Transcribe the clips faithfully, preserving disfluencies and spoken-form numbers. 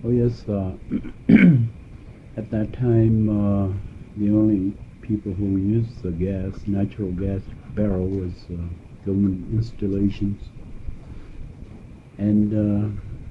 Oh yes, uh, at that time, uh, the only people who used the gas, natural gas barrel, was uh, government installations, and uh,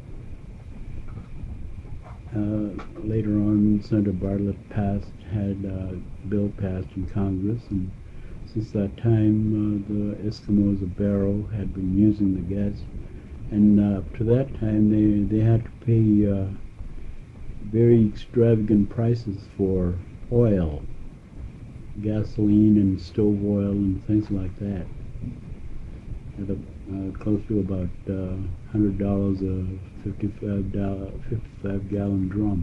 uh, later on, Senator Bartlett passed had a bill passed in Congress, and since that time, uh, the Eskimos of Barrow had been using the gas, and uh, up to that time, they they had to pay uh, very extravagant prices for oil, gasoline, and stove oil, and things like that. At a, uh, close to about uh, one hundred dollars a fifty-five dollar, fifty-five gallon drum,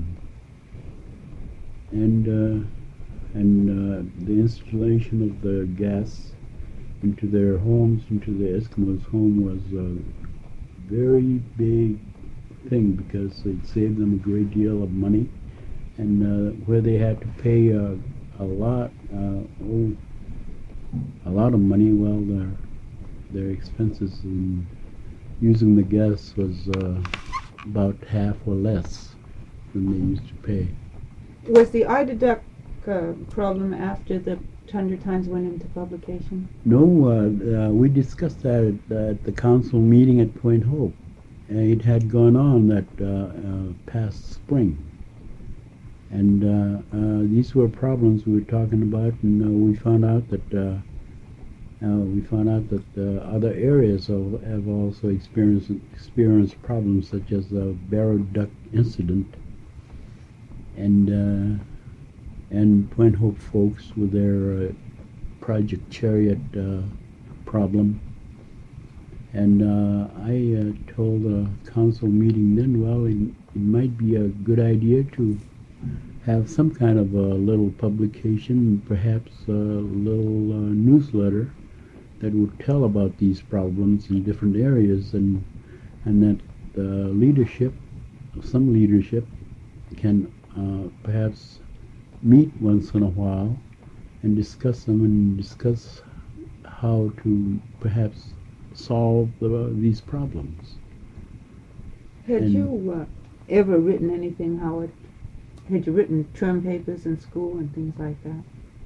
and uh, and uh, the installation of the gas into their homes, into the Eskimos' home, was a very big thing because it saved them a great deal of money, and uh, where they had to pay uh, a lot, uh, oh, a lot of money, well, their their expenses in using the gas was uh, about half or less than they used to pay. Was the I deduct uh, problem after the Tundra Times went into publication? No, uh, uh, we discussed that at, uh, at the council meeting at Point Hope. Uh, it had gone on that uh, uh, past spring. And uh, uh, these were problems we were talking about, and uh, we found out that uh, uh, we found out that uh, other areas have, have also experienced experienced problems, such as the Barrow Duck incident, and uh, and Point Hope folks with their uh, Project Chariot uh, problem. And uh, I uh, told the council meeting then, well, it, it might be a good idea to have some kind of a little publication, perhaps a little uh, newsletter that would tell about these problems in different areas, and and that the leadership, some leadership, can uh, perhaps meet once in a while and discuss them and discuss how to perhaps solve the, these problems. Had And you uh, ever written anything, Howard? Had you written term papers in school and things like that?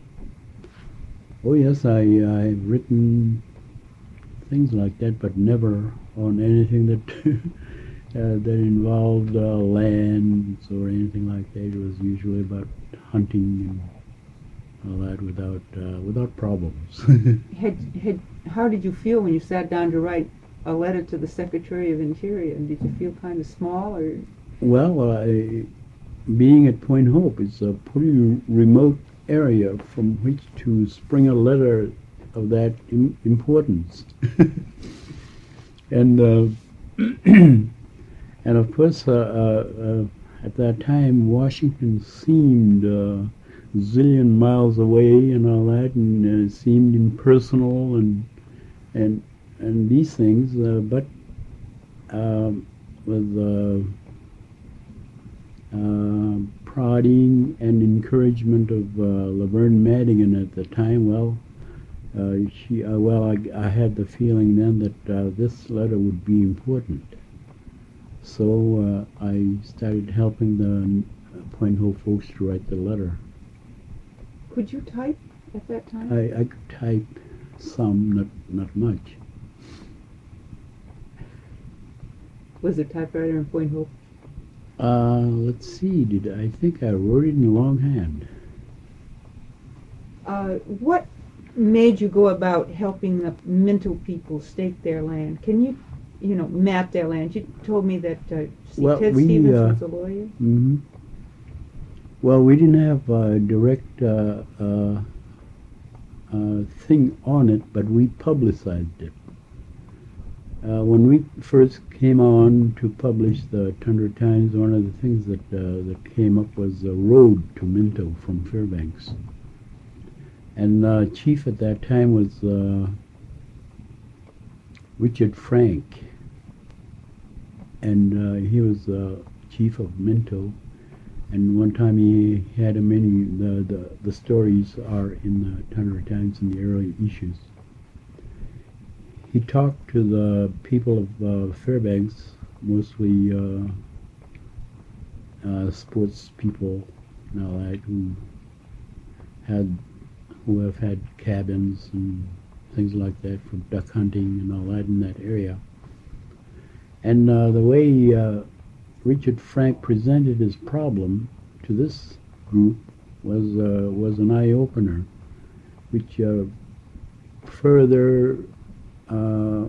Oh yes, I, I've written things like that, but never on anything that uh, that involved uh, land or anything like that. It was usually about hunting and all that without uh, without problems. Had had how did you feel when you sat down to write a letter to the Secretary of Interior? Did you feel kind of small, or? Well, uh, being at Point Hope, it's a pretty remote area from which to spring a letter of that im- importance. and uh, and of course, uh, uh, uh, at that time, Washington seemed uh, a zillion miles away and all that, and uh, seemed impersonal and and and these things. Uh, but um, with uh, uh, prodding and encouragement of uh, Laverne Madigan at the time, well, uh, she, uh, well, I, I had the feeling then that uh, this letter would be important. So uh, I started helping the Point Hope folks to write the letter. Could you type at that time? I, I could type some, not not much. Was there a typewriter in Point Hope? Uh, let's see. Did I think I wrote it in longhand? Uh, what made you go about helping the Minto people stake their land? Can you, you know, map their land? You told me that uh, see, Well, Ted we, Stevens uh, was a lawyer. Mm-hmm. Well, we didn't have a direct uh, uh, uh, thing on it, but we publicized it. Uh, when we first came on to publish the Tundra Times, one of the things that uh, that came up was the road to Minto from Fairbanks. And uh, chief at that time was uh, Richard Frank, and uh, he was uh, chief of Minto. And one time he had a many, the, the, the stories are in the Tundra Times in the early issues. He talked to the people of uh, Fairbanks, mostly uh, uh, sports people and all that who had who have had cabins and things like that for duck hunting and all that in that area. And uh, the way uh, Richard Frank presented his problem to this group was uh, was an eye opener, which uh, further uh,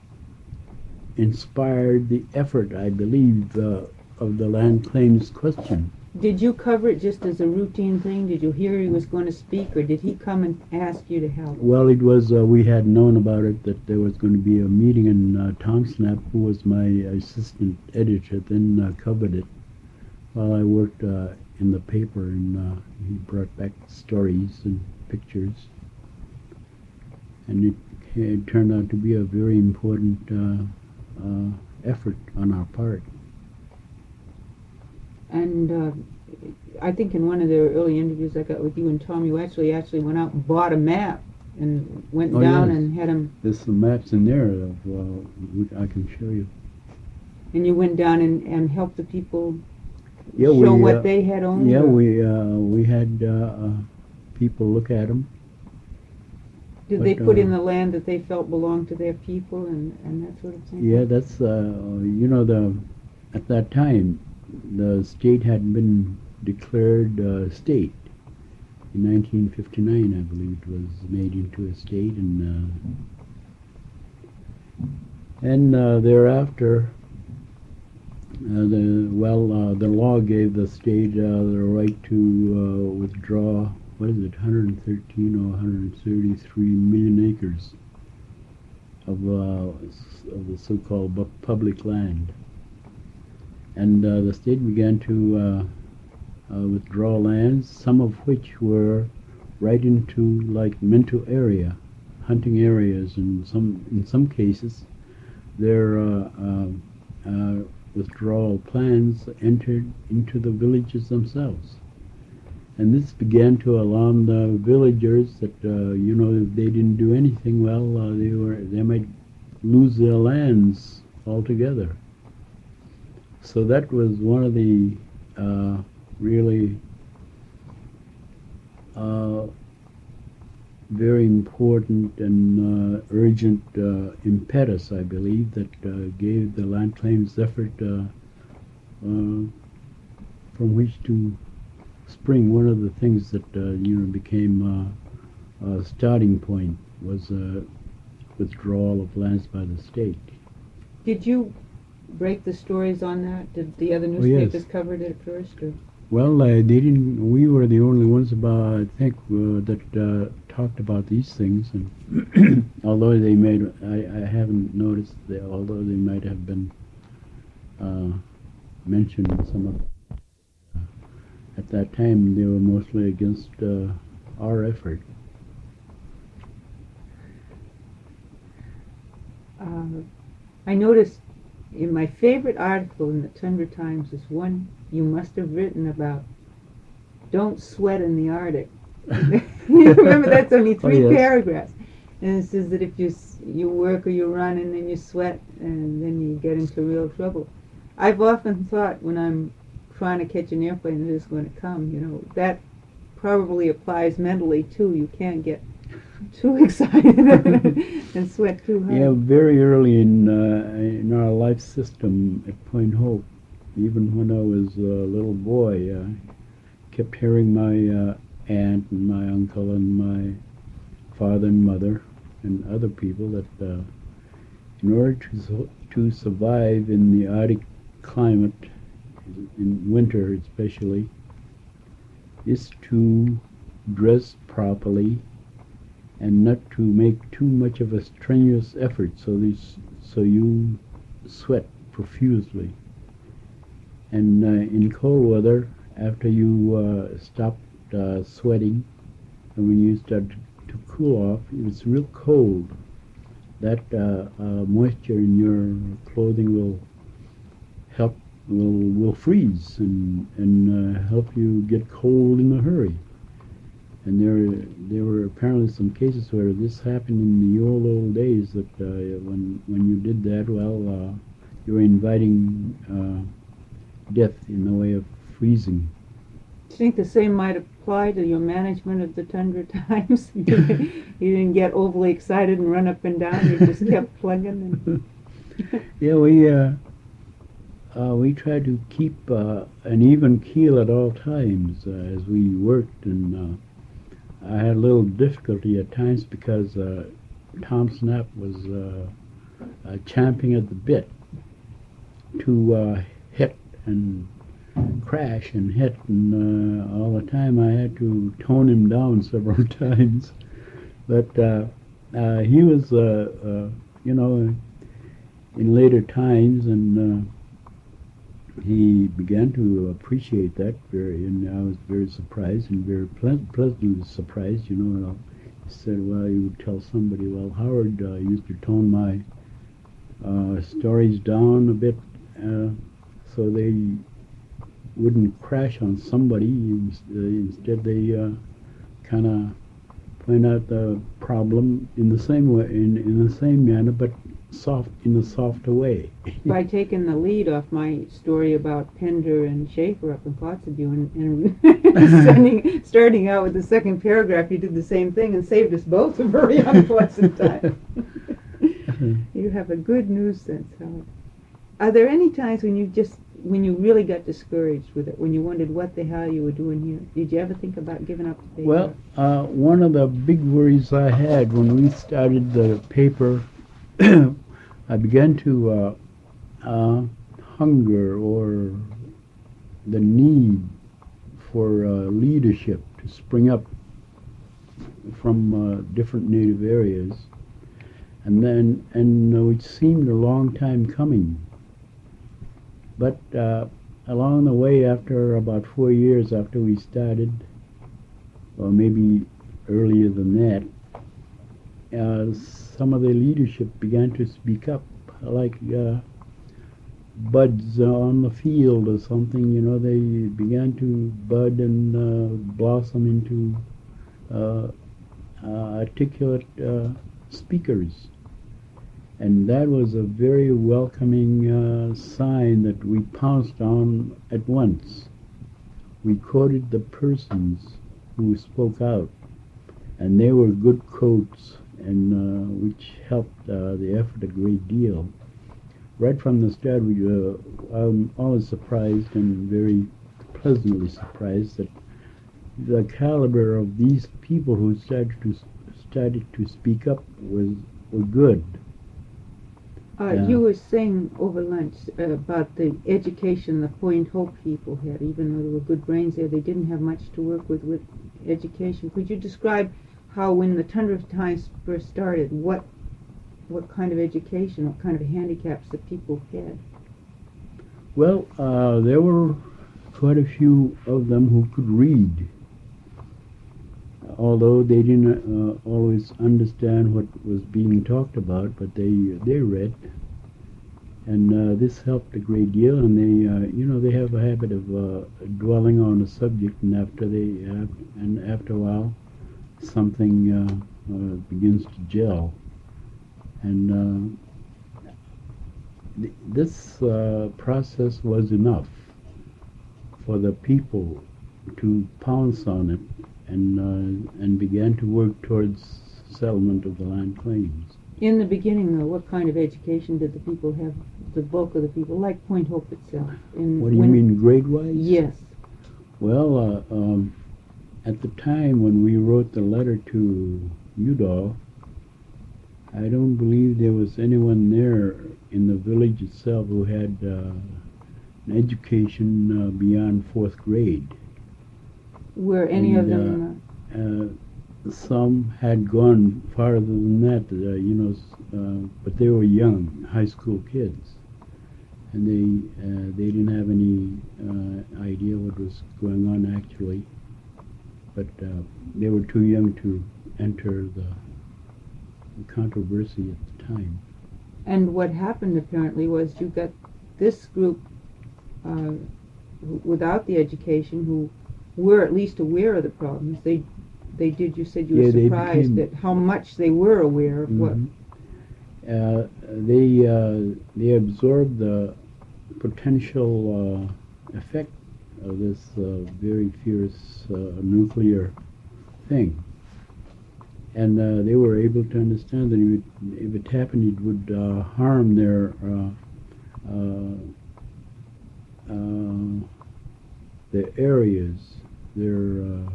inspired the effort, I believe, uh, of the land claims question. Did you cover it just as a routine thing? Did you hear he was going to speak, or did he come and ask you to help? Well, it was, uh, we had known about it, that there was going to be a meeting, and uh, Tom Snap, who was my assistant editor, then uh, covered it while I worked uh, in the paper, and uh, he brought back stories and pictures. And it, it turned out to be a very important uh, uh, effort on our part. And uh, I think in one of the early interviews I got with you and Tom, you actually actually went out and bought a map and went Oh, down yes. and had him. There's some maps in there of, uh, which I can show you. And you went down and, and helped the people Yeah, show we, what uh, they had owned? Yeah, or we uh, we had uh, uh, people look at them. Did they but, put uh, in the land that they felt belonged to their people and, and that sort of thing? Yeah, that's uh, you know the at that time the state had been declared uh, state in nineteen fifty-nine. I believe it was made into a state, and uh, and uh, thereafter. Uh, the well, uh, the law gave the state uh, the right to uh, withdraw. What is it, one hundred thirteen or one hundred thirty-three million acres of uh, s- of the so-called bu- public land, and uh, the state began to uh, uh, withdraw lands, some of which were right into like Minto area, hunting areas, and some in some cases, their uh, uh, uh, withdrawal plans entered into the villages themselves. And this began to alarm the villagers that, uh, you know, if they didn't do anything, well, uh, they were they might lose their lands altogether. So that was one of the uh, really uh, very important and uh, urgent uh, impetus, I believe, that uh, gave the land claims effort uh, uh, from which to spring. One of the things that uh, you know became uh, a starting point was uh, withdrawal of lands by the state. Did you break the stories on that? Did the other Oh, yes. newspapers cover it at first? Or? Well, uh, they didn't. We were the only ones about, I think, uh, that uh, talked about these things. And although they made, I, I haven't noticed that. Although they might have been uh, mentioned in some of. Uh, at that time, they were mostly against uh, our effort. Uh, I noticed in my favorite article in the Tundra Times is one you must have written about don't sweat in the Arctic. You remember that's only three Oh, yes. paragraphs. And it says that if you s- you work or you run and then you sweat and then you get into real trouble. I've often thought when I'm trying to catch an airplane that is going to come, you know, that probably applies mentally too. You can't get too excited and sweat too hard. Yeah, very early in uh, in our life system at Point Hope, even when I was a little boy, I uh, kept hearing my uh, aunt and my uncle and my father and mother and other people that uh, in order to su- to survive in the Arctic climate, in winter especially, is to dress properly and not to make too much of a strenuous effort, so these, so you sweat profusely. And uh, in cold weather, after you uh, stop uh, sweating, and when you start to, to cool off, it's real cold. That uh, uh, moisture in your clothing will help, will will freeze and and uh, help you get cold in a hurry. And there, there were apparently some cases where this happened in the old, old days, that uh, when when you did that, well, uh, you were inviting uh, death in the way of freezing. Do you think the same might apply to your management of the Tundra Times? You didn't, you didn't get overly excited and run up and down. You just kept plugging. And Yeah, we uh, uh, we tried to keep uh, an even keel at all times uh, as we worked, and uh, I had a little difficulty at times because uh, Tom Snap was uh, uh, champing at the bit to uh, hit and crash and hit, and uh, all the time I had to tone him down several times. But uh, uh, he was, uh, uh, you know, in later times, and uh, he began to appreciate that very, and I was very surprised and very ple- pleasantly surprised, you know. And he said, well, you would tell somebody, well, Howard uh, used to tone my uh, stories down a bit uh, so they wouldn't crash on somebody. Instead, they uh, kind of point out the problem in the same way, in, in the same manner, but soft in a softer way. by taking the lead off my story about Pender and Schaefer up in Kotzebue, and, and sending, starting out with the second paragraph, you did the same thing and saved us both a very unpleasant time. You have a good news sense, Howard. Are there any times when you just when you really got discouraged with it, when you wondered what the hell you were doing here? Did you ever think about giving up the paper? Well, uh, one of the big worries I had when we started the paper, I began to uh, uh, hunger or the need for uh, leadership to spring up from uh, different native areas, and then and uh, it seemed a long time coming. But uh, along the way, after about four years after we started, or maybe earlier than that, uh, some of the leadership began to speak up, like uh, buds on the field or something. You know, they began to bud and uh, blossom into uh, uh, articulate uh, speakers. And that was a very welcoming uh, sign that we pounced on at once. We quoted the persons who spoke out, and they were good quotes, and uh, which helped uh, the effort a great deal. Right from the start, we were I'm always surprised and very pleasantly surprised that the caliber of these people who started to started to speak up was were good. Uh, Yeah. You were saying over lunch uh, about the education the Point Hope people had. Even though there were good brains there, they didn't have much to work with with education. Could you describe how, when the Tundra Times first started, what what kind of education, what kind of handicaps the people had? Well, uh, there were quite a few of them who could read, although they didn't uh, always understand what was being talked about, but they they read, and uh, this helped a great deal. And they, uh, you know, they have a habit of uh, dwelling on a subject, and after they have, and after a while, something uh, uh, begins to gel. And uh, th- this uh, process was enough for the people to pounce on it and uh, and began to work towards settlement of the land claims. In the beginning, though, what kind of education did the people have, the bulk of the people, like Point Hope itself? In What do you when- mean, grade-wise? Yes. Well, uh, um, at the time when we wrote the letter to Udall, I don't believe there was anyone there in the village itself who had uh, an education uh, beyond fourth grade. Were any of And, them... Uh, some had gone farther than that, uh, you know, s- uh, but they were young, high school kids, and they uh, they didn't have any uh, idea what was going on actually. But uh, they were too young to enter the, the controversy at the time. And what happened apparently was you got this group uh, who- without the education who were at least aware of the problems. They they did, you said you were Yeah, they surprised became- at how much they were aware of what... Mhm. Uh, they uh, they absorbed the potential uh, effect of this uh, very fierce uh, nuclear thing. And uh, they were able to understand that it would, if it happened, it would uh, harm their uh, uh, uh, their areas, their uh,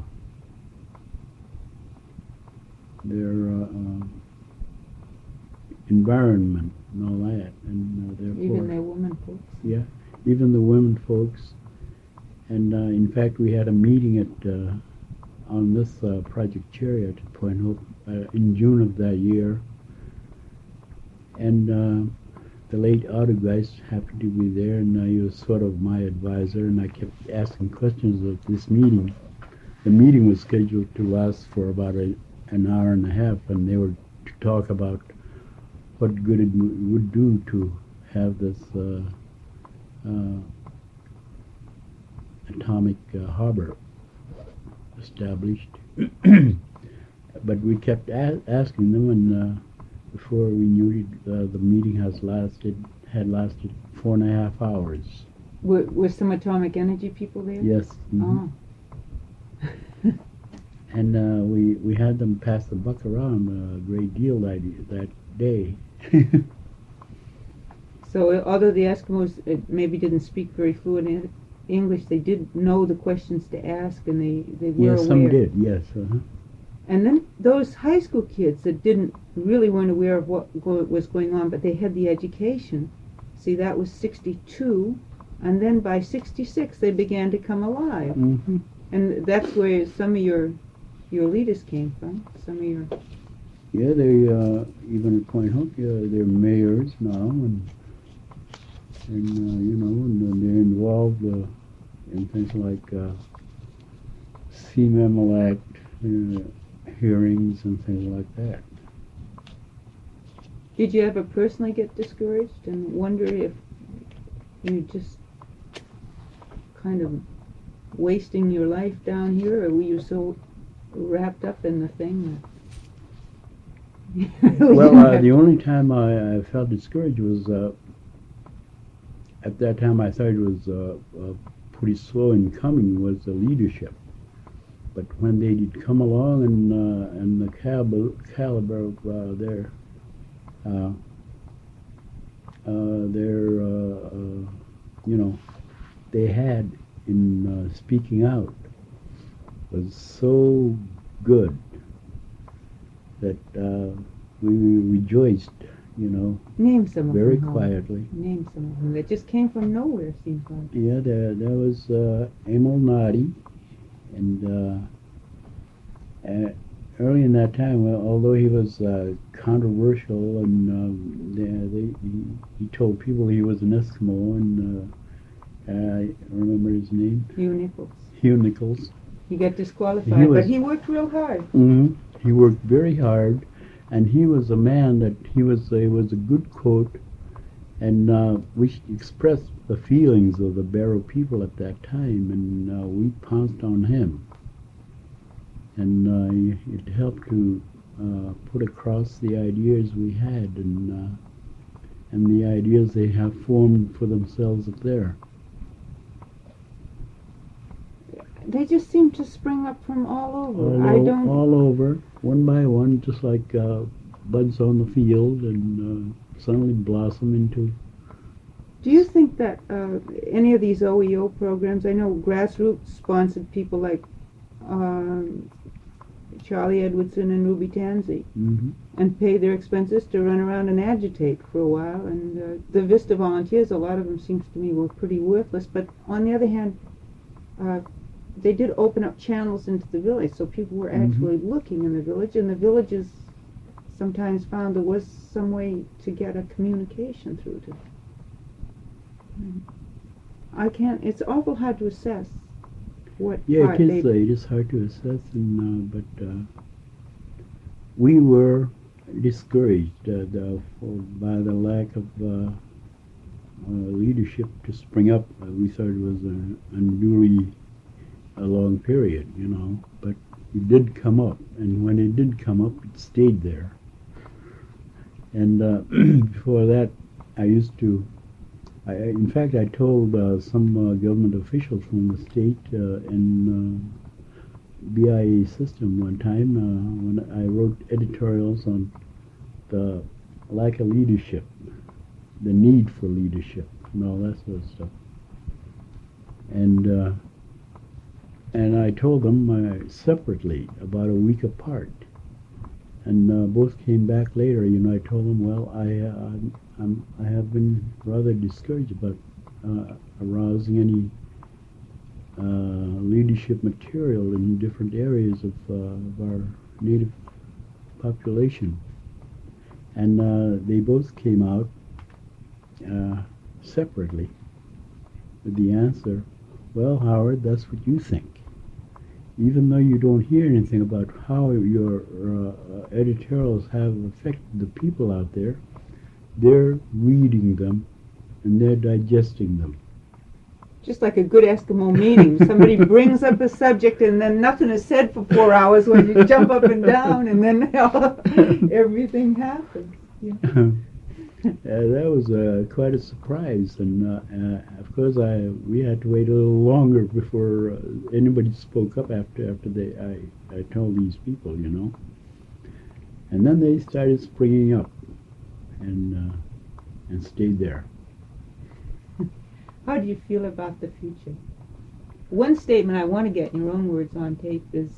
their uh, uh, environment and all that, and uh, therefore Even their women folks. yeah, even the women folks. And uh, in fact, we had a meeting at uh, on this uh, Project Chariot at Point Hope uh, in June of that year, and uh, the late Otto Geist happened to be there, and uh, he was sort of my advisor, and I kept asking questions of this meeting. The meeting was scheduled to last for about a, an hour and a half, and they were to talk about what good it m- would do to have this uh, uh, atomic uh, harbor established. But we kept a- asking them, and uh, before we knew it, uh, the meeting has lasted had lasted four and a half hours. Were, were some atomic energy people there? Yes. mhm. Oh. And uh, we we had them pass the buck around a great deal that that day. So uh, although the Eskimos uh, maybe didn't speak very fluent en- English, they did know the questions to ask, and they, they were Yes, aware. some did. Yes. Uh-huh. And then those high school kids that didn't really weren't aware of what go- was going on, but they had the education. See, that was sixty-two, and then by sixty-six they began to come alive, hmm and that's where some of your your leaders came from. Some of your Yeah, they uh, even at Point Hope, yeah, they're mayors now, and and uh, you know, and uh, they're involved uh, in things like uh, C M E M Act uh, hearings and things like that. Did you ever personally get discouraged and wonder if you just kind of wasting your life down here, or were you so wrapped up in the thing that Well, uh, the only time I, I felt discouraged was uh, at that time I thought it was uh, uh, pretty slow in coming was the leadership. But when they did come along and uh, and the caliber, caliber of uh, their uh, uh, their uh, uh, you know they had in uh, speaking out was so good that uh, we rejoiced, you know, name some of very them. Howard. quietly. Name some of them that just came from nowhere. Seems like. Yeah, there there was uh, Emil Nadi, and uh, uh, early in that time, well, although he was uh, controversial, and um, they, they, he, he told people he was an Eskimo, and uh, I remember his name, Hugh Nichols. Hugh Nichols. He got disqualified, He was- but he worked real hard. hmm He worked very hard, and he was a man that he was a was a good coat, and uh, we expressed the feelings of the Barrow people at that time, and uh, we pounced on him, and uh, it helped to uh, put across the ideas we had, and uh, and the ideas they have formed for themselves up there. They just seem to spring up from all over. All, I o- don't. all over, one by one, just like uh, buds on the field, and uh, suddenly blossom into. Do you think that uh, any of these O E O programs? I know Grassroots sponsored people like um, Charlie Edwardson and Ruby Tansey, hmm and paid their expenses to run around and agitate for a while. And uh, the Vista volunteers, a lot of them seems to me were pretty worthless. But on the other hand, uh, they did open up channels into the village, so people were Mhm. actually looking in the village, and the villages sometimes found there was some way to get a communication through to. I can't. It's awful hard to assess what Yeah, part it is. they. Uh, it is hard to assess, and uh, but uh, we were discouraged uh, the, for, by the lack of uh, uh, leadership to spring up. Uh, we thought it was a unduly a long period, you know, but it did come up, and when it did come up, it stayed there. And uh, before that, I used to I, I- in fact, I told uh, some uh, government officials from the state uh, and uh, B I A system one time uh, when I wrote editorials on the lack of leadership, the need for leadership, and all that sort of stuff. And uh, and I told them uh, separately, about a week apart. And uh, both came back later. You know, I told them, well, I uh, I'm, I'm, I have been rather discouraged about uh, arousing any uh, leadership material in different areas of, uh, of our native population. And uh, they both came out uh, separately with the answer, well, Howard, that's what you think. Even though you don't hear anything about how your uh, editorials have affected the people out there, they're reading them and they're digesting them. Just like a good Eskimo meeting. Somebody brings up a subject and then nothing is said for four hours when you jump up and down and then everything happens. You know? Uh, that was uh, quite a surprise, and uh, uh, of course, I we had to wait a little longer before uh, anybody spoke up after after they I, I told these people, you know, and then they started springing up, and uh, and stayed there. How do you feel about the future? One statement I want to get in your own words on tape is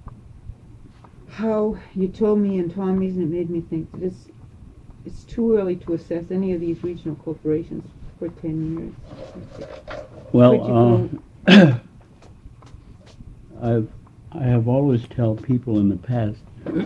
how you told me in Tommy's, and it made me think that it's It's too early to assess any of these regional corporations for ten years. Well, uh, I've, I have always told people in the past,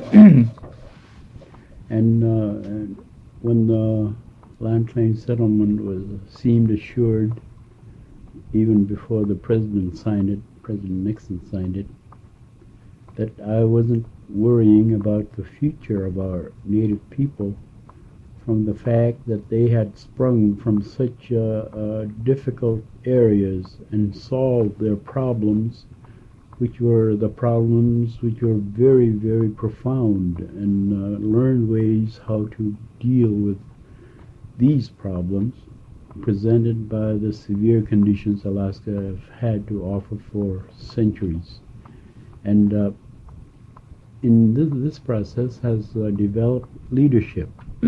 and, uh, and when the land claim settlement was seemed assured, even before the president signed it, President Nixon signed it, that I wasn't worrying about the future of our native people, from the fact that they had sprung from such uh, uh, difficult areas and solved their problems, which were the problems which were very, very profound, and uh, learned ways how to deal with these problems presented by the severe conditions Alaska have had to offer for centuries. And uh, in this, this process has uh, developed leadership,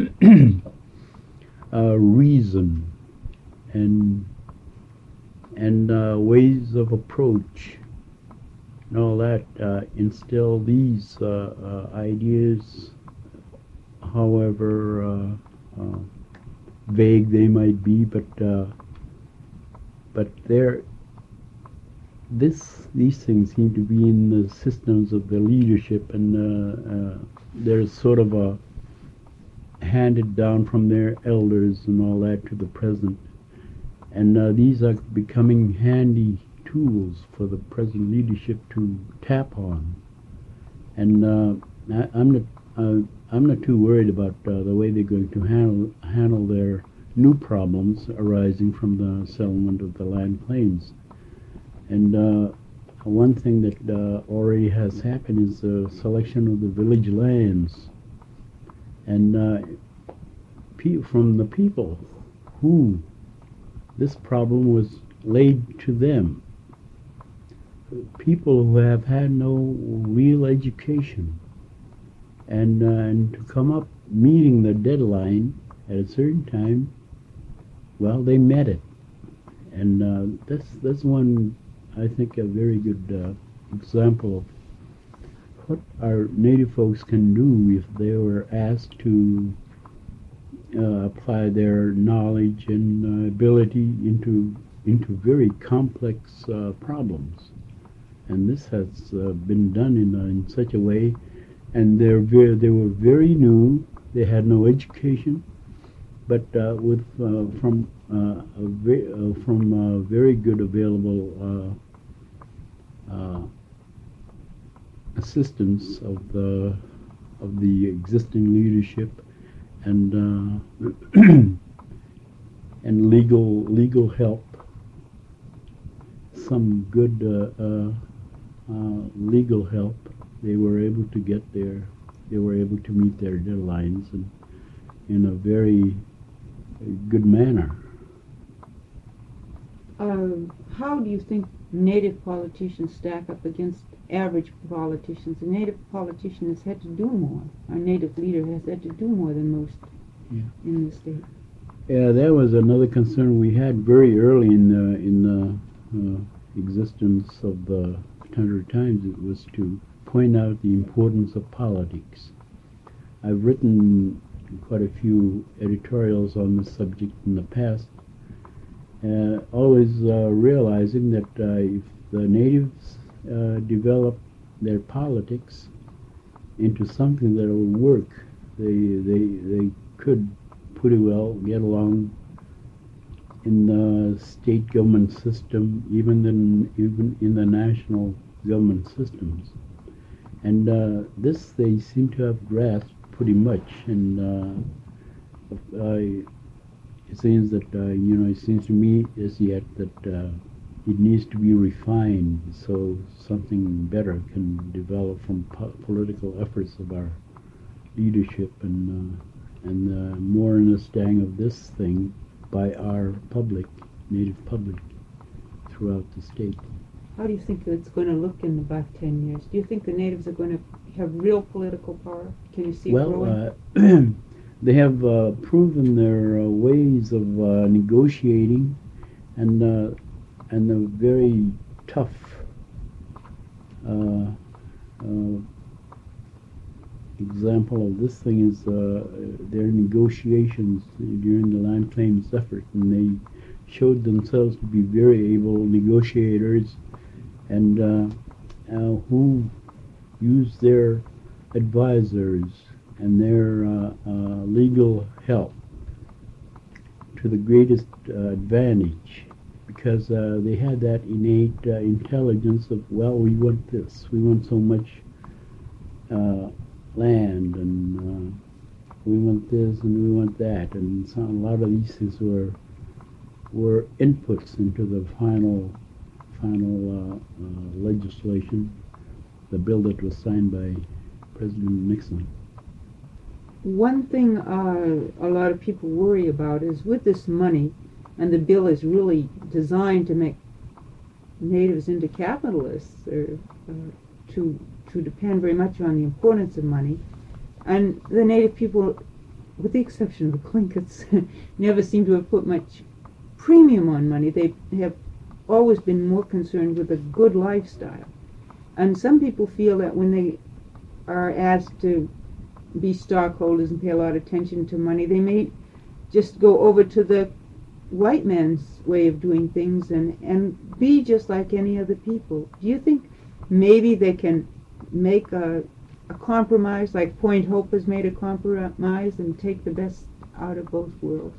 uh, reason, and and uh, ways of approach, and all that uh, instill these uh, uh, ideas, however uh, uh, vague they might be, but uh, but they're this these things seem to be in the systems of the leadership, and uh, uh, there's sort of a handed down from their elders and all that to the present, and uh, these are becoming handy tools for the present leadership to tap on. And uh, I, I'm not uh, I'm not too worried about uh, the way they're going to handle handle their new problems arising from the settlement of the land claims. And uh, one thing that uh, already has happened is the selection of the village lands. And uh, pe- from the people who this problem was laid to them, people who have had no real education, and, uh, and to come up meeting the deadline at a certain time, well, they met it. And uh, that's, that's one, I think, a very good uh, example of what our native folks can do if they were asked to uh, apply their knowledge and uh, ability into into very complex uh, problems. And this has uh, been done in, uh, in such a way, and they're very, they were very new. They had no education, but uh, with uh, from uh, a ve- uh, from uh, very good available uh, uh, assistance of the of the existing leadership, and uh, and legal legal help, some good uh, uh, uh, legal help, they were able to get their they were able to meet their deadlines and in a very good manner. Uh, how do you think native politicians stack up against average politicians? A native politician has had to do more. Our native leader has had to do more than most Yeah. in the state. Yeah, that was another concern we had very early in the in the uh, existence of the Tundra Times. It was to point out the importance of politics. I've written quite a few editorials on this subject in the past, uh, always uh, realizing that uh, if the natives uh, develop their politics into something that will work, they they they could pretty well get along in the state government system, even in even in the national government systems. And uh, this they seem to have grasped pretty much. And uh, uh, it seems that uh, you know it seems to me as yet that uh, it needs to be refined so something better can develop from po- political efforts of our leadership and. Uh, and uh, more understanding of this thing by our public, native public, throughout the state. How do you think it's going to look in about ten years? Do you think the natives are going to have real political power? Can you see it Well, growing? uh, they have uh, proven their uh, ways of uh, negotiating, and uh, and a very tough uh, uh, example of this thing is uh, their negotiations during the land claims effort, and they showed themselves to be very able negotiators, and uh, uh, who used their advisors and their uh, uh, legal help to the greatest uh, advantage, because uh, they had that innate uh, intelligence of, well, we want this, we want so much uh, land, and uh, we want this and we want that, and so a lot of these things were were inputs into the final final uh, uh, legislation, the bill that was signed by President Nixon. One thing uh, a lot of people worry about is with this money, and the bill is really designed to make natives into capitalists, or uh, to to depend very much on the importance of money. And the native people, with the exception of the Tlingits, never seem to have put much premium on money. They have always been more concerned with a good lifestyle. And some people feel that when they are asked to be stockholders and pay a lot of attention to money, they may just go over to the white man's way of doing things and, and be just like any other people. Do you think maybe they can make a, a compromise, like Point Hope has made a compromise, and take the best out of both worlds?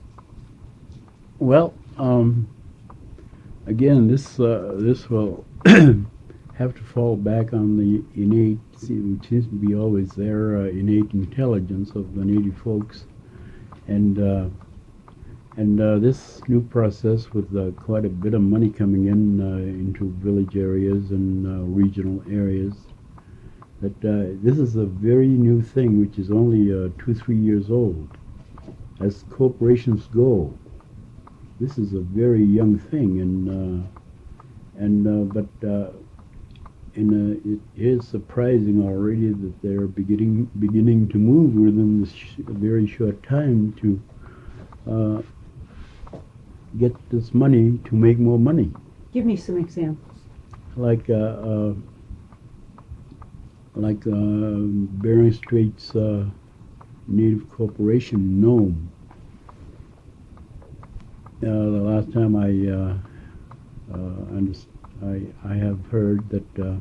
Well, um, again, this uh, this will have to fall back on the innate, which seems to be always there, uh, innate intelligence of the native folks, and uh, and uh, this new process with uh, quite a bit of money coming in uh, into village areas and uh, regional areas. That uh, this is a very new thing, which is only uh, two, three years old. As corporations go, this is a very young thing, and uh, and uh, but uh, in a, it is surprising already that they're beginning beginning to move within this sh- very short time to uh, get this money to make more money. Give me some examples. Like. Uh, uh, like uh, Bering Strait's uh, Native Corporation, Nome. Uh, the last time I, uh, uh, underst- I I have heard that uh,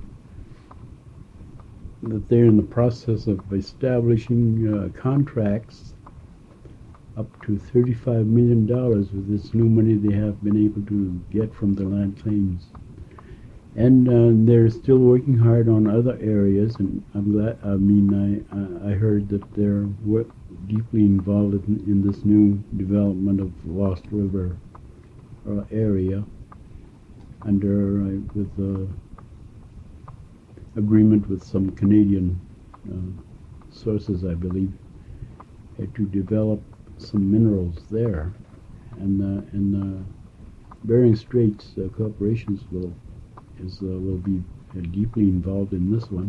that they're in the process of establishing uh, contracts up to thirty-five million dollars with this new money they have been able to get from the land claims. And uh, they're still working hard on other areas, and I'm glad. I mean, I I heard that they're w- deeply involved in, in this new development of Lost River uh, area, under uh, with uh, agreement with some Canadian uh, sources, I believe, uh, to develop some minerals there, and uh, and uh, Bering Straits uh, Corporations will is uh, will be uh, deeply involved in this one,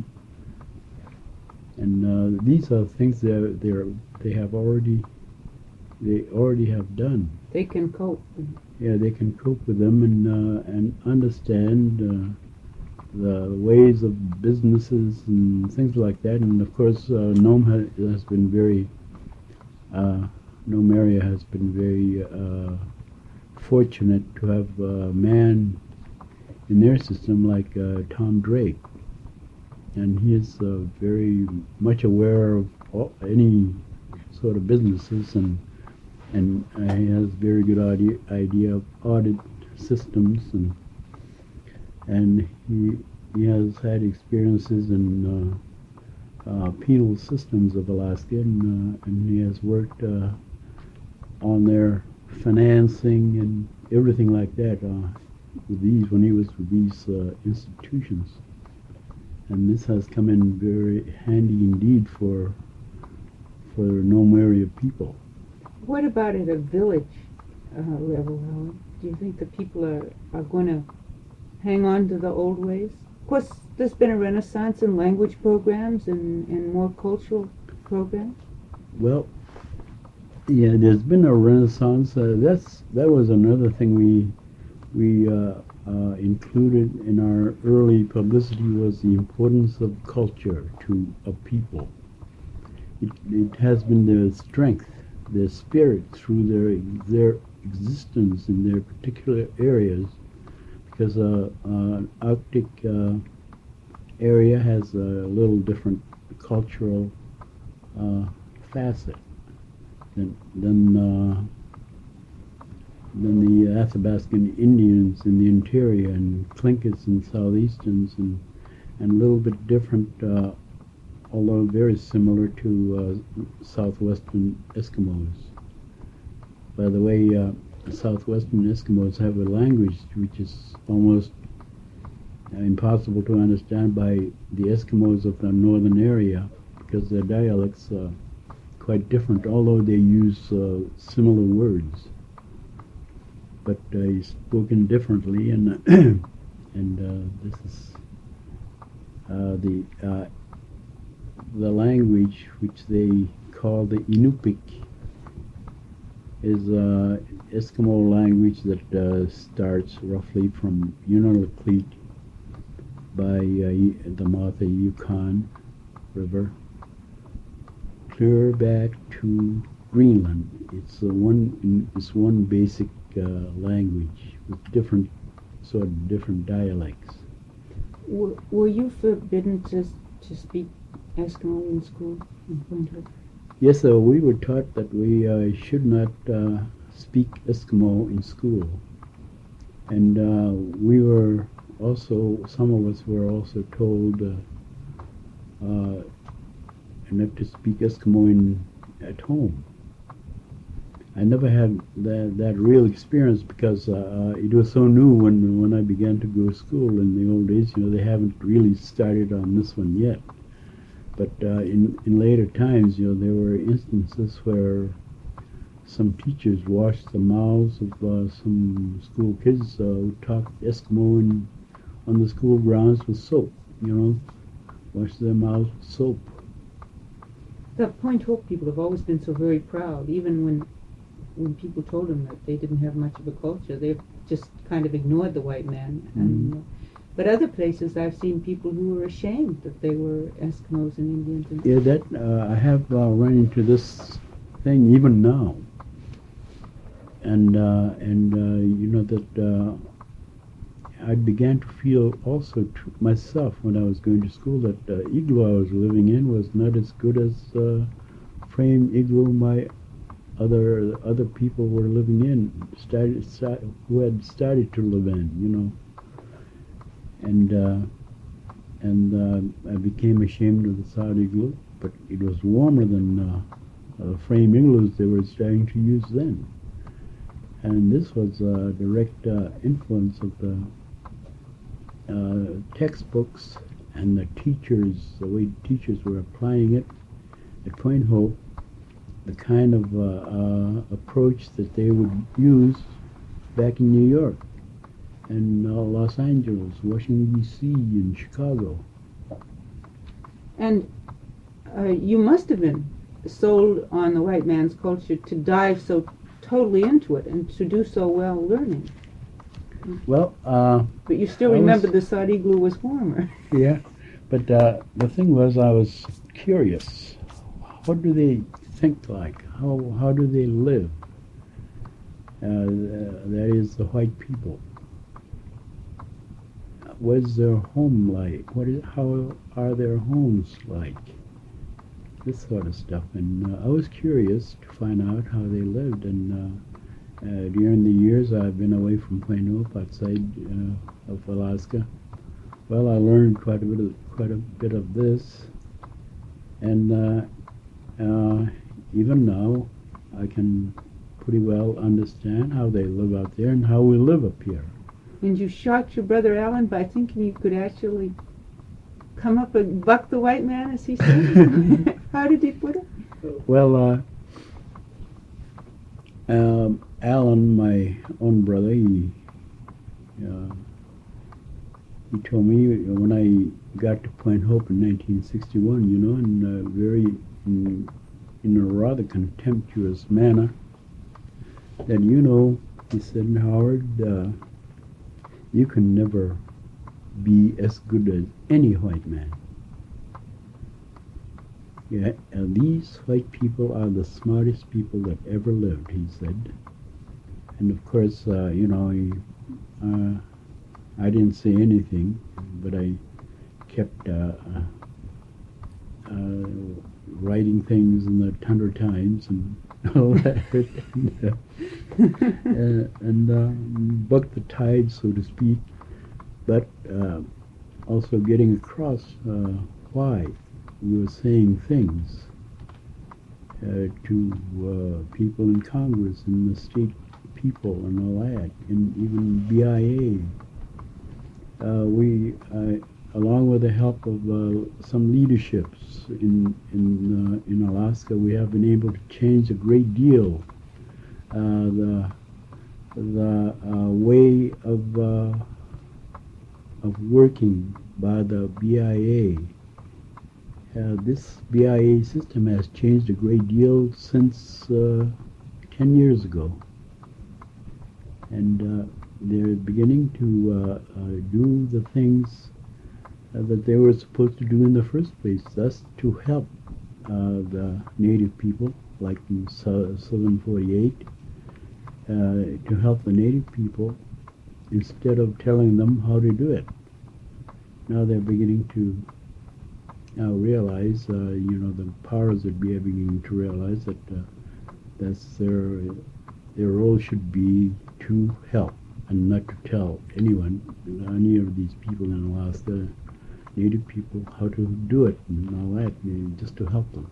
and uh, these are things that they they have already they already have done. They can cope. Yeah, they can cope with them and uh, and understand uh, the ways of businesses and things like that. And of course, uh, Nome ha- has been very uh, Nome area has been very uh, fortunate to have a man in their system like uh, Tom Drake, and he is uh, very much aware of all, any sort of businesses, and and uh, he has very good idea, idea of audit systems, and and he he has had experiences in uh, uh, penal systems of Alaska, and, uh, and he has worked uh, on their financing and everything like that uh, with these when he was with these uh, institutions, and this has come in very handy indeed for for Nome area people. What about at a village uh, level, Howard? Do you think the people are, are going to hang on to the old ways? Of course, there's been a renaissance in language programs and, and more cultural programs. Well, yeah, there's been a renaissance. Uh, that's that was another thing we we uh, uh, included in our early publicity, was the importance of culture to a people. It, it has been their strength, their spirit through their their existence in their particular areas, because uh, uh, Arctic uh, area has a little different cultural uh, facet than than, uh, than the Athabascan Indians in the interior, and Tlinkits and Southeasterns, and and a little bit different. Uh, although very similar to uh, southwestern Eskimos. By the way, uh, southwestern Eskimos have a language which is almost uh, impossible to understand by the Eskimos of the northern area, because their dialects are quite different, although they use uh, similar words, but uh, spoken differently, and and uh, this is uh, the uh, the language which they call the Inupiq is a Eskimo language that uh, starts roughly from Unalakleet by uh, the mouth of the Yukon River, clear back to Greenland. It's a one. It's one basic uh, language with different sort of different dialects. Were, were you forbidden to to speak Eskimo in school in Point Hope? Yes, sir. We were taught that we uh, should not uh, speak Eskimo in school, and uh, we were also, some of us were also told uh, uh, not to speak Eskimo in at home. I never had that that real experience because uh, it was so new when when I began to go to school in the old days. You know, they haven't really started on this one yet. But uh, in, in later times, you know, there were instances where some teachers washed the mouths of uh, some school kids uh, who talked Eskimo in, on the school grounds with soap, you know, washed their mouths with soap. The Point Hope people have always been so very proud, even when when people told them that they didn't have much of a culture. They've just kind of ignored the white man. Mm. And, uh, But other places, I've seen people who were ashamed that they were Eskimos and Indians. And yeah, that uh, I have uh, run into this thing even now, and uh, and uh, you know that uh, I began to feel also to myself when I was going to school that the uh, igloo I was living in was not as good as uh, frame igloo my other other people were living in, started, start, who had started to live in, you know. And uh, and uh, I became ashamed of the South igloo, but it was warmer than uh, uh, frame igloos they were starting to use then. And this was a direct uh, influence of the uh, textbooks and the teachers, the way teachers were applying it at Point Hope, the kind of uh, uh, approach that they would use back in New York, and uh, Los Angeles, Washington, D C, and Chicago. And uh, you must have been sold on the white man's culture to dive so totally into it and to do so well learning. Well, uh, but you still I remember was, the Saudi glue was warmer. Yeah, but uh, the thing was, I was curious. What do they think like? How how do they live? Uh, that is the white people. What is their home like? What is how are their homes like? This sort of stuff, and uh, I was curious to find out how they lived. And uh, uh, during the years I've been away from Point Hope, outside uh, of Alaska, well, I learned quite a bit of quite a bit of this, and uh, uh, even now I can pretty well understand how they live out there and how we live up here. And you shocked your brother Alan by thinking you could actually come up and buck the white man, as he said? How did he put it? Well, uh, um, Alan, my own brother, he, uh, he told me when I got to Point Hope in nineteen sixty-one, you know, in a very, in, in a rather contemptuous manner, that, you know, he said, Howard, uh, you can never be as good as any white man. Yeah, and these white people are the smartest people that ever lived, he said. And of course, uh, you know, he, uh, I didn't say anything, but I kept uh, uh, writing things in the Thunder Times and all that, and, uh, uh, and um, bucked the tide, so to speak, but uh, also getting across uh, why we were saying things uh, to uh, people in Congress and the state people and all that, and even B I A. Uh, we, uh, along with the help of uh, some leaderships in in uh, in Alaska, we have been able to change a great deal uh, the the uh, way of uh, of working by the B I A. Uh, this B I A system has changed a great deal since uh, ten years ago, and uh, they're beginning to uh, uh, do the things uh, that they were supposed to do in the first place, thus to help uh, the native people, like in so- Southern forty-eight, uh, to help the native people instead of telling them how to do it. Now they're beginning to now realize, uh, you know, the powers that be are beginning to realize that uh, that's their their role should be to help and not to tell anyone, any of these people in Alaska, native people, how to do it and all that, and just to help them.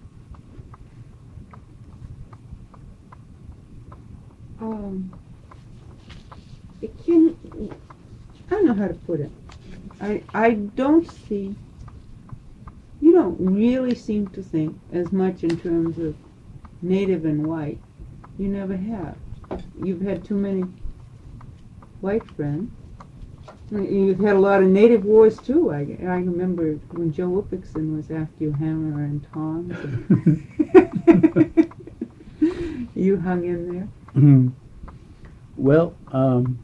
Um, it can, I don't know how to put it. I I don't see. You don't really seem to think as much in terms of native and white. You never have. You've had too many white friends. You've had a lot of native wars too. I, I remember when Joe Whippickson was after you, hammer and tongs. And you hung in there. Mm-hmm. Well, um,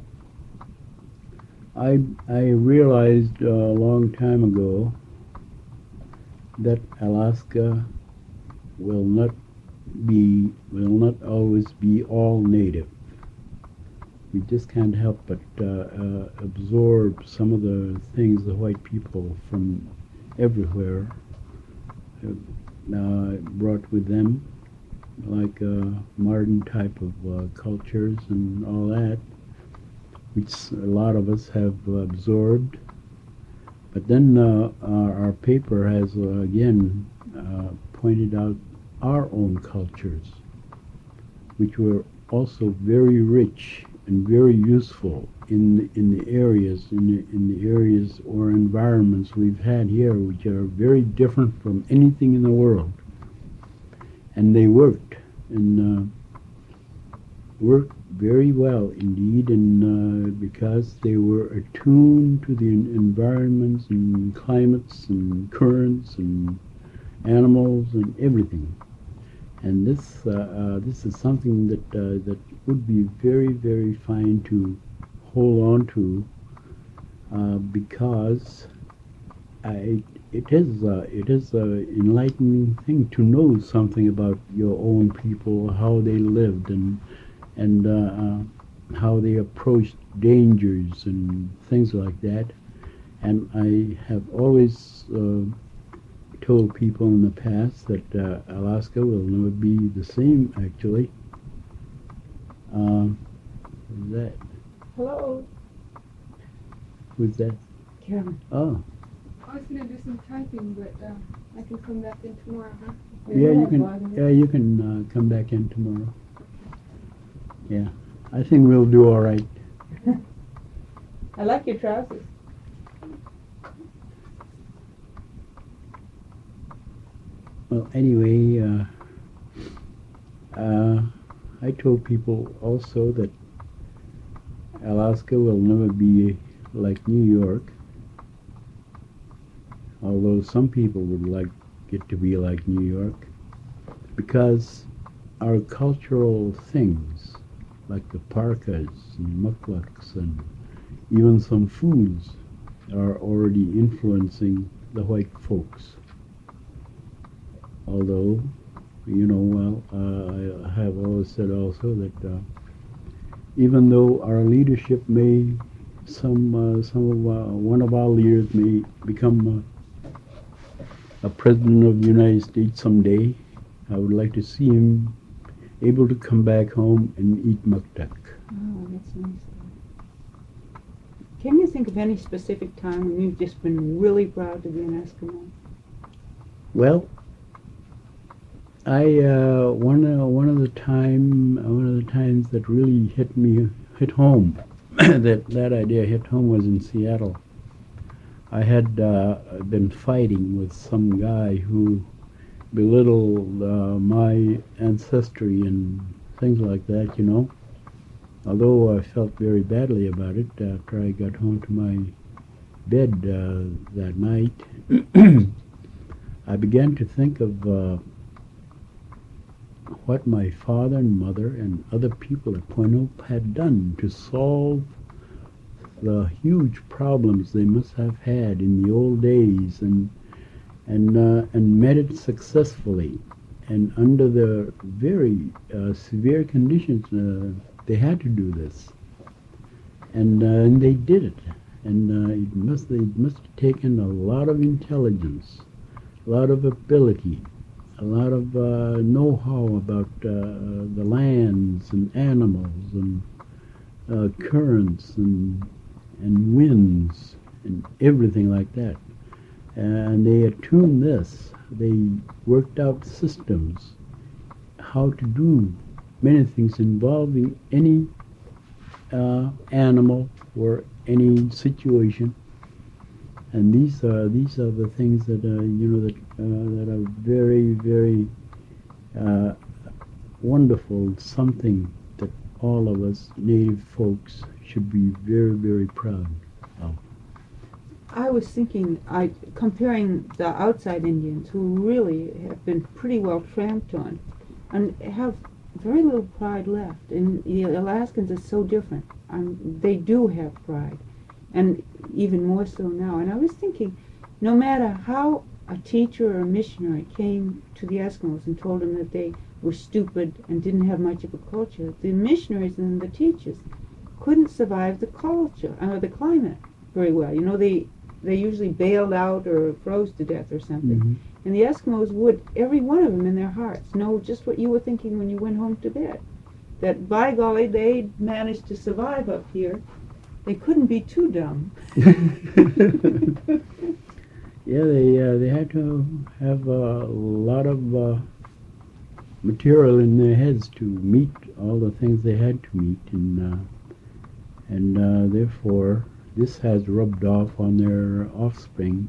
I I realized uh, a long time ago that Alaska will not be, will not always be all native. We just can't help but uh, uh, absorb some of the things the white people from everywhere have uh, brought with them, like uh, modern type of uh, cultures and all that, which a lot of us have absorbed. But then uh, our, our paper has uh, again uh, pointed out our own cultures, which were also very rich and very useful in in the areas in the, in the areas or environments we've had here, which are very different from anything in the world. And they worked and uh, worked very well indeed, and uh, because they were attuned to the en- environments and climates and currents and animals and everything. And this uh, uh, this is something that uh, that would be very, very fine to hold on to, uh, because I, it is uh, it is an enlightening thing to know something about your own people, how they lived, and and uh, uh, how they approached dangers and things like that. And I have always uh, told people in the past that uh, Alaska will never be the same, actually. Uh, who's that? Hello. Who's that? Karen. Oh, I was going to do some typing, but uh, I can come back in tomorrow, huh? yeah, you not can. bothering Yeah, you can uh, come back in tomorrow. Yeah, I think we'll do all right. I like your trousers. Well, anyway, uh, uh, I told people also that Alaska will never be like New York, although some people would like it to be like New York, because our cultural things, like the parkas and mucklucks and even some foods, are already influencing the white folks. Although, you know, well, uh, I have always said also that uh, even though our leadership may, some uh, some of uh, one of our leaders may become uh, a president of the United States someday, I would like to see him able to come back home and eat muktak. Oh, that's nice. Can you think of any specific time when you've just been really proud to be an Eskimo? Well, I uh, one uh, one of the time uh, one of the times that really hit me hit home that that idea hit home was in Seattle. I had uh, been fighting with some guy who belittled uh, my ancestry and things like that, you know. Although I felt very badly about it after I got home to my bed uh, that night, I began to think of uh, what my father and mother and other people at Point Hope had done to solve the huge problems they must have had in the old days, and and uh, and met it successfully, and under the very uh, severe conditions uh, they had to do this, and uh, and they did it, and uh, it must they must have taken a lot of intelligence, a lot of ability, a lot of uh, know-how about uh, the lands and animals and uh, currents and and winds and everything like that. And they attuned this. They worked out systems, how to do many things involving any uh, animal or any situation. And these are these are the things that uh, you know that uh, that are very very uh, wonderful. Something that all of us native folks should be very very proud of. I was thinking, I comparing the outside Indians who really have been pretty well tramped on, and have very little pride left. And the Alaskans are so different. Um, they do have pride, and even more so now. And I was thinking, no matter how a teacher or a missionary came to the Eskimos and told them that they were stupid and didn't have much of a culture, the missionaries and the teachers couldn't survive the culture or the climate very well. You know, they they usually bailed out or froze to death or something. Mm-hmm. And the Eskimos would, every one of them in their hearts, know just what you were thinking when you went home to bed. That, by golly, they managed to survive up here. They couldn't be too dumb. Yeah, they uh, they had to have a lot of uh, material in their heads to meet all the things they had to meet, and uh, and uh, therefore this has rubbed off on their offspring,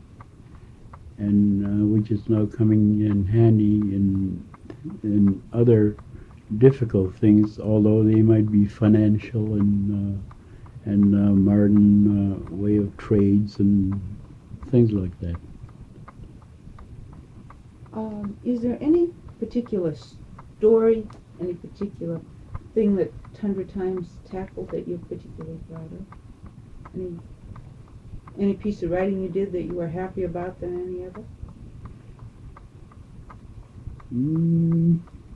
and uh, which is now coming in handy in in other difficult things, although they might be financial and uh, and uh, modern uh, way of trades and things like that. Um, is there any particular story, any particular thing that Tundra Times tackled that you're particularly proud of? Any, any piece of writing you did that you were happier about than any other? Mm.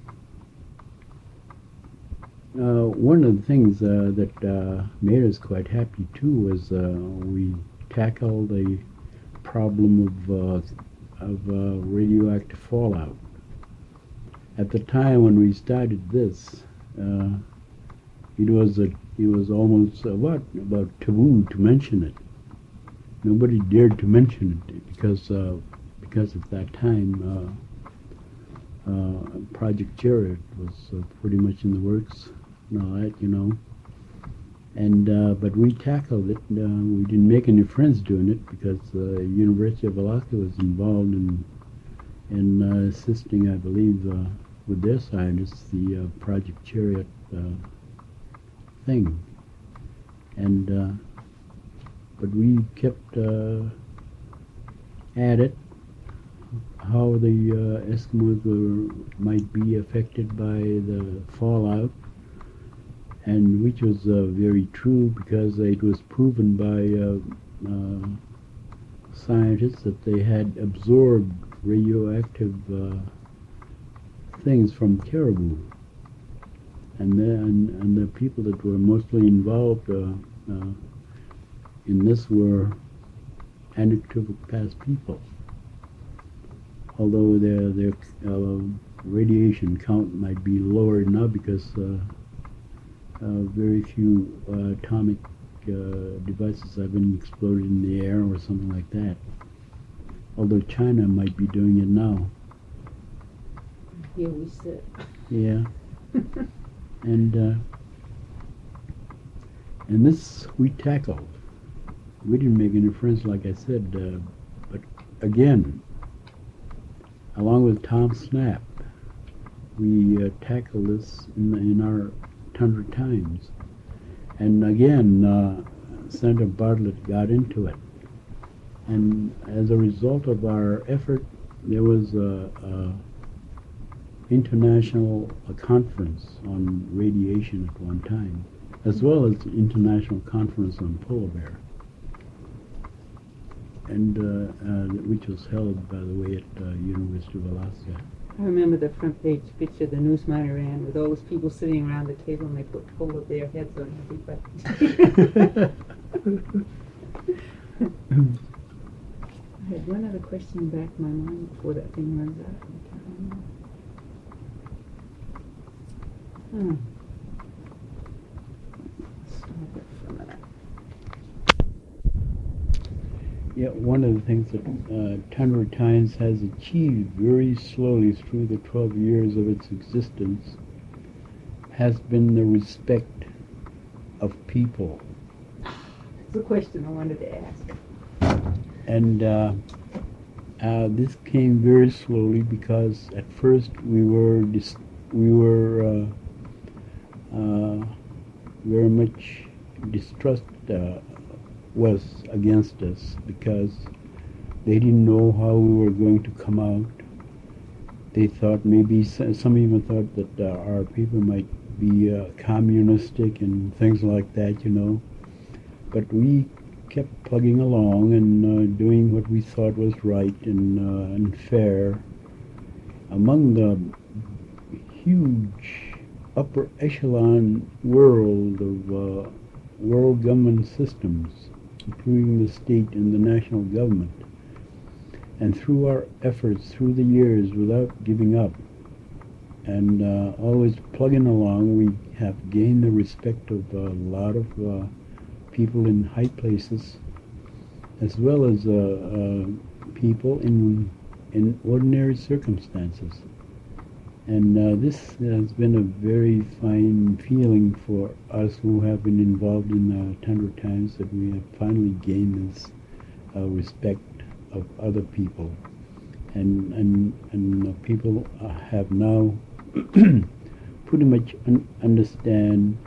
Uh, one of the things uh, that uh, made us quite happy too was uh, we tackled the problem of uh, of uh, radioactive fallout. At the time when we started this, uh, it was a, it was almost uh, what about taboo to mention it. Nobody dared to mention it because uh, because at that time uh, uh, Project Chariot was uh, pretty much in the works. And all that, you know, and uh, but we tackled it. Uh, we didn't make any friends doing it because the uh, University of Alaska was involved in in uh, assisting, I believe, uh, with their scientists, the uh, Project Chariot uh, thing, and uh, but we kept uh, at it. How the uh, Eskimos were, might be affected by the fallout. And which was uh, very true because it was proven by uh, uh, scientists that they had absorbed radioactive uh, things from caribou. And, then, and the people that were mostly involved uh, uh, in this were Aniktuvuk Pass people. Although their, their uh, radiation count might be lower now because uh, Uh, very few uh, atomic uh, devices have been exploded in the air or something like that. Although China might be doing it now. Here we sit. Yeah. and uh, and this we tackled. We didn't make any friends, like I said, uh, but again, along with Tom Snap, we uh, tackled this in, in our Tundra Times, and again uh, Senator Bartlett got into it, and as a result of our effort there was a, a international a conference on radiation at one time, as well as an international conference on polar bear, and uh, uh, which was held, by the way, at uh, University of Alaska. I remember the front page picture the News Monitor ran with all those people sitting around the table and they put hold of their heads on everybody. I had one other question in the back of my mind before that thing runs out. I can't remember. Hmm. Stop it for a minute. Yeah, one of the things that uh, Tundra Times has achieved very slowly through the twelve years of its existence has been the respect of people. That's a question I wanted to ask. And uh, uh, this came very slowly because at first we were dis- we were uh, uh, very much distrust. Uh, was against us because they didn't know how we were going to come out. They thought maybe, some even thought that uh, our people might be uh, communistic and things like that, you know. But we kept plugging along and uh, doing what we thought was right and, uh, and fair. Among the huge upper echelon world of uh, world government systems, including the state and the national government. And through our efforts through the years without giving up and uh, always plugging along, we have gained the respect of a lot of uh, people in high places, as well as uh, uh, people in, in ordinary circumstances. And uh, this has been a very fine feeling for us who have been involved in uh, Tundra Times, that we have finally gained this uh, respect of other people. And, and, and uh, people uh, have now pretty much un- understand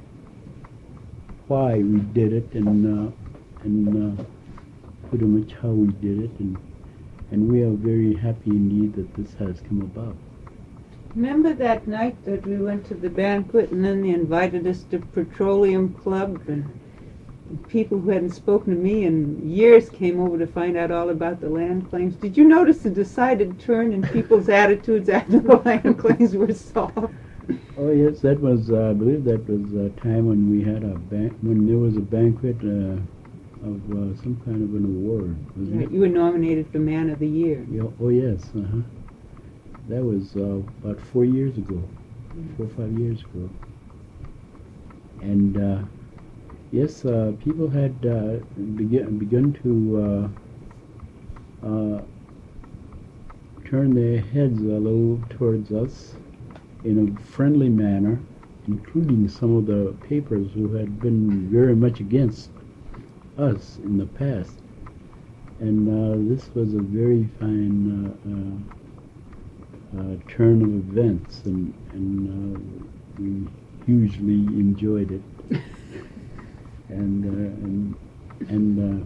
why we did it and uh, and uh, pretty much how we did it, and and we are very happy indeed that this has come about. Remember that night that we went to the banquet and then they invited us to Petroleum Club, and people who hadn't spoken to me in years came over to find out all about the land claims. Did you notice a decided turn in people's attitudes after the land claims were solved? Oh yes, that was uh, I believe that was a time when we had a ban- when there was a banquet uh, of uh, some kind of an award, wasn't Right, it? you were nominated for Man of the Year. Yeah, oh yes, uh-huh. That was uh, about four years ago, four or five years ago. And uh, yes, uh, people had uh, begin, begun to uh, uh, turn their heads a little towards us in a friendly manner, including some of the papers who had been very much against us in the past. And uh, this was a very fine uh, uh, uh, turn of events, and, and uh, we hugely enjoyed it. and uh, and and uh,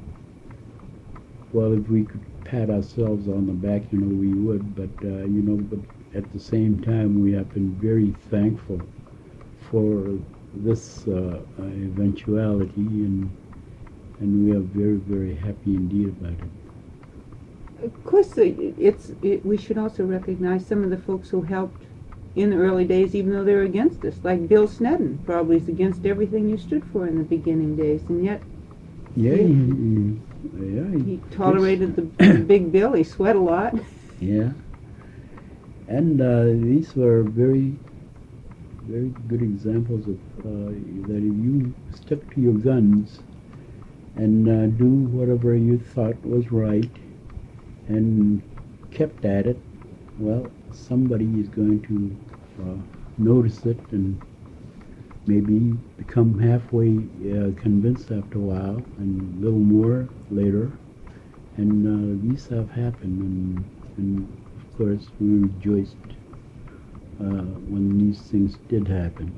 well, if we could pat ourselves on the back, you know, we would. But uh, you know, but at the same time, we have been very thankful for this uh, uh, eventuality, and and we are very, very happy indeed about it. Of course, it- it's it, we should also recognize some of the folks who helped in the early days, even though they were against us. Like Bill Snedden, probably is against everything you stood for in the beginning days, and yet Yeah, He- he, he- yeah, he tolerated the, the big bill. He sweat a lot. Yeah, and uh, these were very, very good examples of uh, that if you stuck to your guns and uh, do whatever you thought was right and kept at it, well, somebody is going to uh, notice it and maybe become halfway uh, convinced after a while, and a little more later. And uh, these have happened, and, and of course we rejoiced uh, when these things did happen.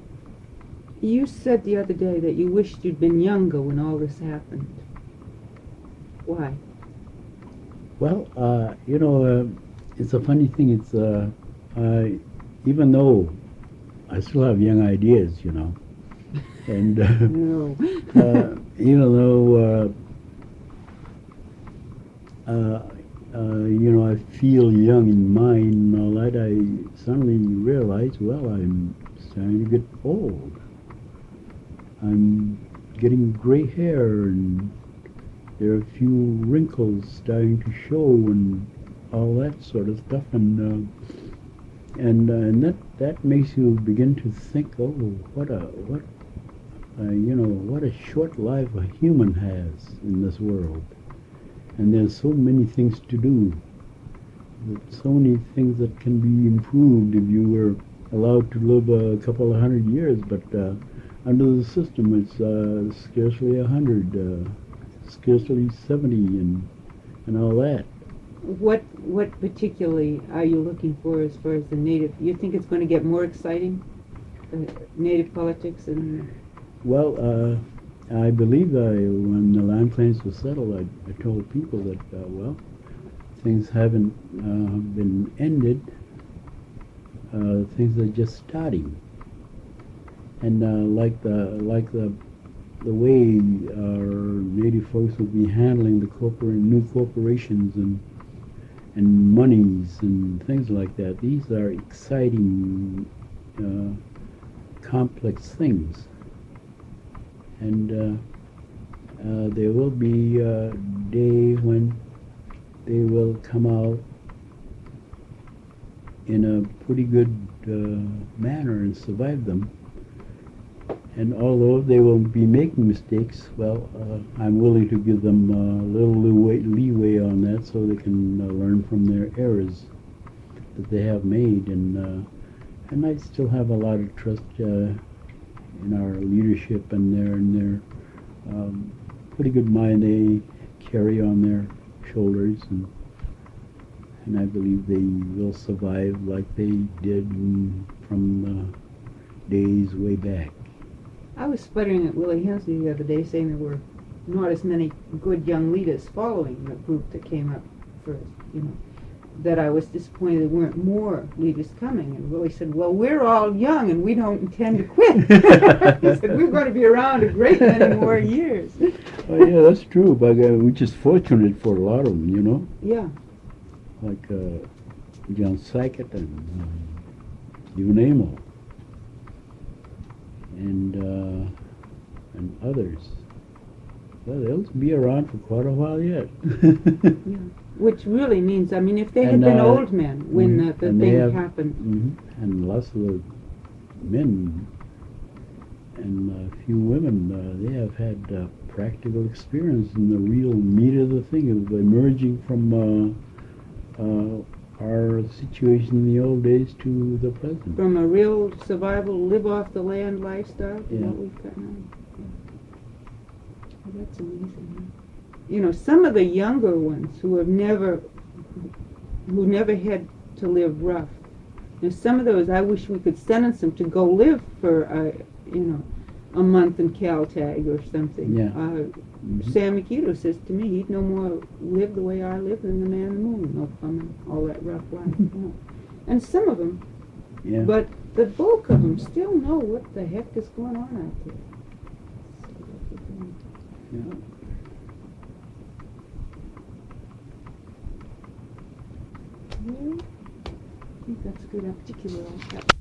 You said the other day that you wished you'd been younger when all this happened. Why? Well, uh, you know, uh, it's a funny thing. It's uh, uh, even though I still have young ideas, you know, and uh, No. uh, even though uh, uh, uh, you know I feel young in mind and all that, I suddenly realize, well, I'm starting to get old. I'm getting gray hair, and there are a few wrinkles starting to show, and all that sort of stuff, and uh, and uh, and that that makes you begin to think, oh, what a what uh, you know what a short life a human has in this world, and there's so many things to do, so many things that can be improved if you were allowed to live a couple of hundred years, but uh, under the system it's uh, scarcely a hundred, uh, scarcely seventy, and and all that. What what particularly are you looking for as far as the native? You think it's going to get more exciting, uh, native politics, and Well, uh, I believe uh, when the land claims were settled, I, I told people that, uh, well, things haven't uh, been ended. Uh, things are just starting. And uh, like the like the the way our native folks will be handling the corporate new corporations and and monies and things like that, these are exciting, uh, complex things. And uh, uh, there will be a day when they will come out in a pretty good uh, manner and survive them. And although they will be making mistakes, well, uh, I'm willing to give them a little leeway, leeway on that, so they can uh, learn from their errors that they have made. And uh, and I still have a lot of trust uh, in our leadership and their and their um, pretty good mind they carry on their shoulders, and and I believe they will survive like they did in, from uh, days way back. I was sputtering at Willie Hensley the other day, saying there were not as many good young leaders following the group that came up first, you know, that I was disappointed there weren't more leaders coming. And Willie said, well, we're all young and we don't intend to quit. He said, we're going to be around a great many more years. Oh, yeah, that's true, but uh, we're just fortunate for a lot of them, you know, Yeah. like uh, John Sackett and uh, you name them, and uh, and others. Well, they'll be around for quite a while yet. Yeah. Which really means, I mean, if they had And, been uh, old men when mhm, the, the and they thing have- happened, hmm And lots of the men and a few women, uh, they have had uh, practical experience in the real meat of the thing of emerging from uh, uh, our situation in the old days to the present. from a real survival, live off the land lifestyle to Yeah. what we've got now. Yeah. Well, that's amazing. Huh? You know, some of the younger ones who have never, who never had to live rough. You know, some of those, I wish we could sentence them to go live for, uh, you know, a month in Caltag or something. Yeah. Uh, Mhm. Sam Mikito says to me, he'd no more live the way I live than the man in the moon, no plumbing, all that rough life. You know. And some of them, Yeah. but the bulk of them still know what the heck is going on out there. Yeah. Well, I think that's good. I particularly like that